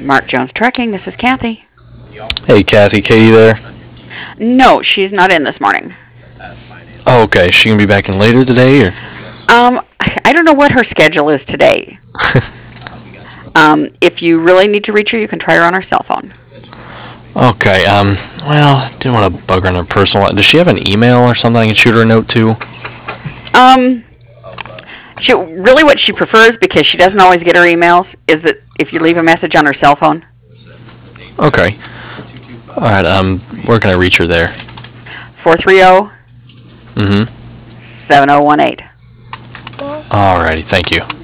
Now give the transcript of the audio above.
Mark Jones Trucking. This is Kathy. Hey, Kathy, Katie there? No, she's not in this morning. Oh, okay. She gonna be back in later today, or? I don't know what her schedule is today. If you really need to reach her, you can try her on her cell phone. Okay. Well, didn't want to bug her on her personal life. Does she have an email or something I can shoot her a note to? She really what she prefers, because she doesn't always get her emails, is that if you leave a message on her cell phone. Okay. All right. Where can I reach her there? 430 Mm-hmm. 7018. Alrighty. Thank you.